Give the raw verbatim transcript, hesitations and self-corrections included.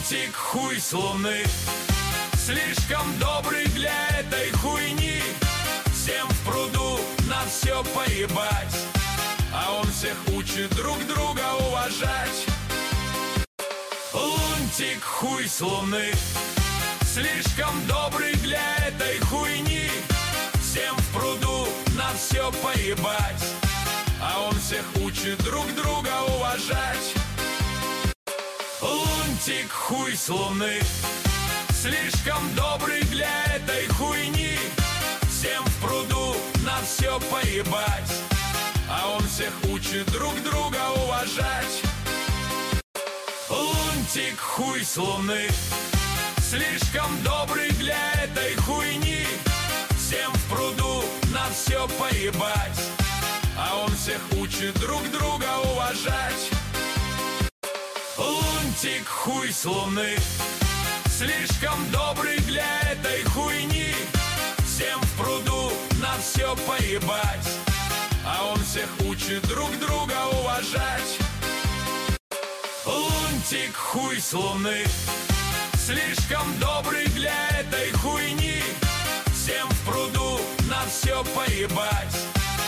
Лунтик хуй с луны, слишком добрый для этой хуйни. Всем в пруду на все поебать, а он всех учит друг друга уважать. Лунтик хуй с луны, слишком добрый для этой хуйни. Всем в пруду на все поебать, а он всех учит друг друга уважать. Лунтик хуй с луны, слишком добрый для этой хуйни. Всем в пруду на все поебать, а он всех учит друг друга уважать. Лунтик хуй с луны, слишком добрый для этой хуйни. Всем в пруду на все поебать, а он всех учит друг друга уважать. Лунтик хуй с луны, слишком добрый для этой хуйни. Всем в пруду на все поебать, а он всех учит друг друга уважать. Лунтик хуй с луны, слишком добрый для этой хуйни. Всем в пруду на все поебать,